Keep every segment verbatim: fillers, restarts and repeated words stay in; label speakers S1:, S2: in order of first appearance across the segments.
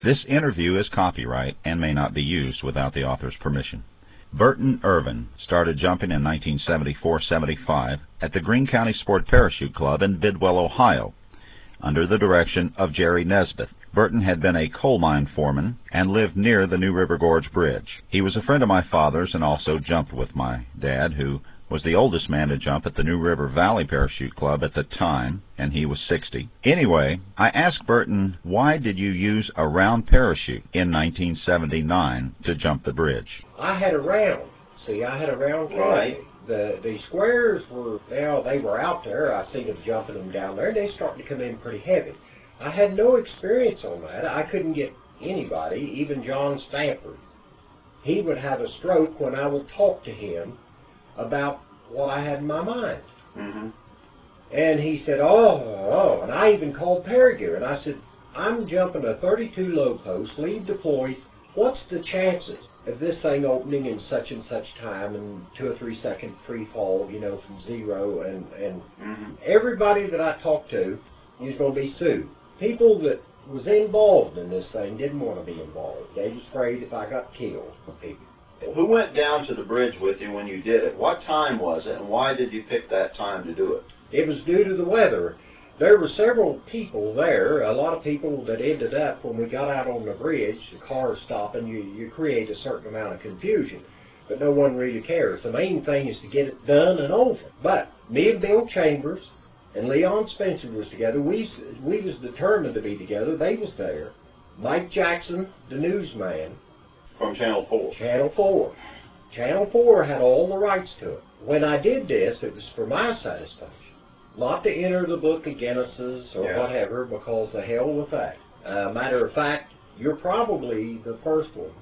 S1: This interview is copyright and may not be used without the author's permission. Burton Irvin started jumping in nineteen seventy-four seventy-five at the Greene County Sport Parachute Club in Bidwell, Ohio, under the direction of Jerry Nesbitt. Burton had been a coal mine foreman and lived near the New River Gorge Bridge. He was a friend of my father's and also jumped with my dad, who was the oldest man to jump at the New River Valley Parachute Club at the time, and he was sixty. Anyway, I asked Burton, why did you use a round parachute in nineteen seventy-nine to jump the bridge?
S2: I had a round. See, I had a round canopy.
S3: Right.
S2: The, the squares were, well, they were out there. I seen them jumping them down there, and they started to come in pretty heavy. I had no experience on that. I couldn't get anybody, even John Stanford. He would have a stroke when I would talk to him about what I had in my mind.
S3: Mm-hmm.
S2: And he said, oh, oh, and I even called Paragear, and I said, I'm jumping a thirty-two low post, lead deployed. What's the chances of this thing opening in such and such time and two or three second free fall, you know, from zero? And, and
S3: Mm-hmm.
S2: everybody that I talked to was going to be sued. People that was involved in this thing didn't want to be involved. They was afraid if I got killed. People.
S3: Who went down to the bridge with you when you did it? What time was it, and why did you pick that time to do it?
S2: It was due to the weather. There were several people there, a lot of people that ended up, when we got out on the bridge, the cars stopping, you, you create a certain amount of confusion. But no one really cares. The main thing is to get it done and over. But me and Bill Chambers and Leon Spencer was together. We, we was determined to be together. They was there. Mike Jackson, the newsman,
S3: From Channel four.
S2: Channel four. Channel four had all the rights to it. When I did this, it was for my satisfaction. Not to enter the book of Guinnesses or
S3: Yeah.
S2: whatever, because the hell with that. Uh, matter of fact, you're probably the first one.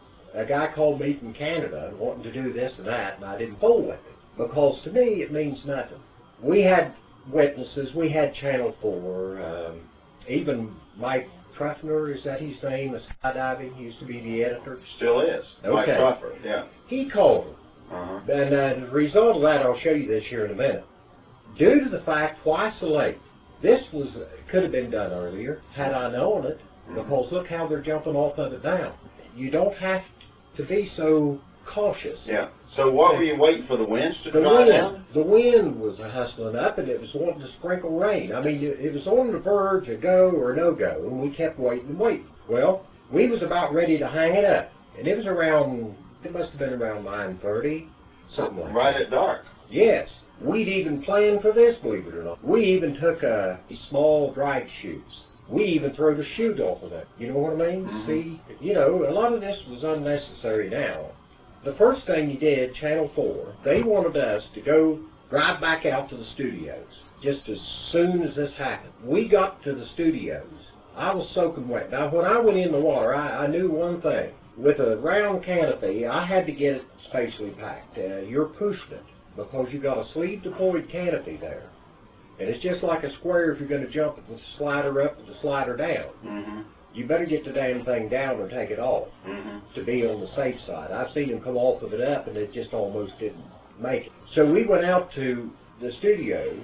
S2: A guy called me from Canada wanting to do this and that, and I didn't fool with it. Because to me, it means nothing. We had witnesses. We had Channel four. Um, even Mike Truffner, is that his name, the skydiving, he used to be the editor.
S3: Still is. Mike
S2: Okay.
S3: Truffer, yeah.
S2: He called him.
S3: Uh-huh.
S2: And uh, the result of that, I'll show you this here in a minute. Due to the fact, why so late? This was could have been done earlier, had I known it, because look how they're jumping off of it now. You don't have to be so cautious.
S3: Yeah. So what were you waiting for, the winds to
S2: The
S3: die
S2: wind,
S3: down?
S2: the wind was hustling up, and it was wanting to sprinkle rain. I mean, it, it was on the verge of go or no go, and we kept waiting and waiting. Well, we was about ready to hang it up, and it was around, it must have been around nine thirty, something like
S3: Right
S2: that.
S3: at dark.
S2: Yes. We'd even planned for this, believe it or not. We even took uh, small drag chutes. We even threw the chute off of it. You know what I mean?
S3: Mhm.
S2: See, you know, a lot of this was unnecessary now. The first thing you did, Channel four, they wanted us to go drive back out to the studios just as soon as this happened. We got to the studios. I was soaking wet. Now, when I went in the water, I, I knew one thing. With a round canopy, I had to get it spatially packed. Uh, you're pushing it, because you've got a sleeve deployed canopy there. And it's just like a square if you're going to jump it with the slider up and the slider down.
S3: Mm-hmm.
S2: You better get the damn thing down or take it off
S3: Mm-hmm.
S2: to be on the safe side. I've seen them come off of it up and it just almost didn't make it. So we went out to the studios,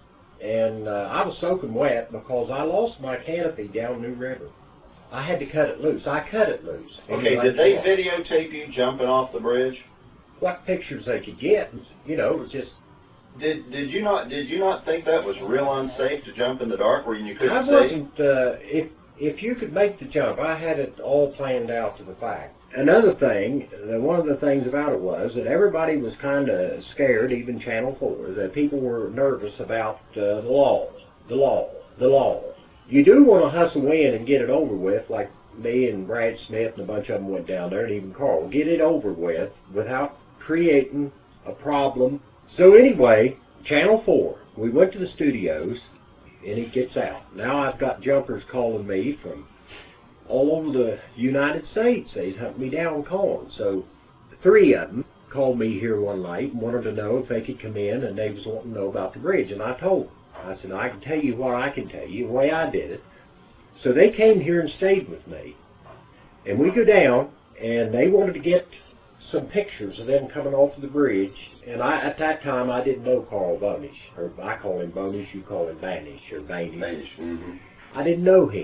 S2: and uh, I was soaking wet because I lost my canopy down New River. I had to cut it loose. I cut it loose.
S3: Okay, did they videotape you jumping off the bridge?
S2: What pictures they could get, you know, it was just...
S3: Did did you not did you not think that was real unsafe to jump in the dark where you couldn't
S2: I
S3: see?
S2: wasn't, uh, if, if you could make the jump, I had it all planned out to the fact. Another thing, uh, one of the things about it was that everybody was kind of scared, even Channel four, that people were nervous about uh, the law, the law, the law. You do want to hustle in and get it over with, like me and Brad Smith and a bunch of them went down there, and even Carl. Get it over with without creating a problem. So anyway, Channel four, we went to the studios, and it gets out. Now I've got jumpers calling me from all over the United States. They'd hunt me down calling. So three of them called me here one night and wanted to know if they could come in, and they was wanting to know about the bridge. And I told them. I said, I can tell you what I can tell you, the way I did it. So they came here and stayed with me. And we go down, and they wanted to get some pictures of them coming off of the bridge. And I, at that time, I didn't know Carl Bonish. Or I call him Bonish, you call him Banish, or Banish.
S3: Spanish. Mm-hmm.
S2: I didn't know him.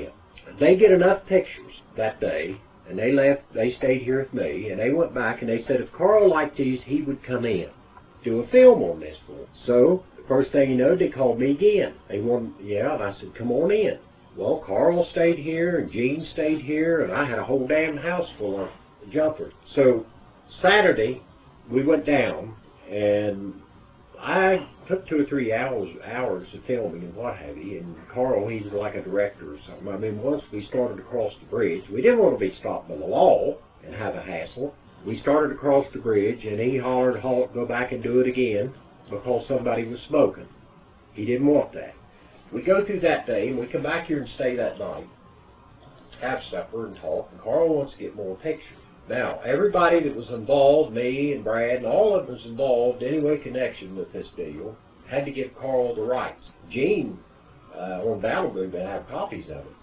S2: they get enough pictures that day, and they left, they stayed here with me, and they went back and they said if Carl liked these, he would come in, do a film on this for them. So, the first thing you know, they called me again. They wanted, yeah, and I said, come on in. Well, Carl stayed here, and Gene stayed here, and I had a whole damn house full of jumpers. So, Saturday, we went down, and I took two or three hours hours of filming and what have you, and Carl, he was like a director or something. I mean, once we started to cross the bridge, we didn't want to be stopped by the law and have a hassle. We started to cross the bridge, and he hollered, halt, go back and do it again, because somebody was smoking. He didn't want that. We go through that day, and we come back here and stay that night, have supper and talk, and Carl wants to get more pictures. Now, everybody that was involved, me and Brad, and all of us involved, anyway, connection with this deal, had to give Carl the rights. Gene, uh, on Battle Group, had have copies of it.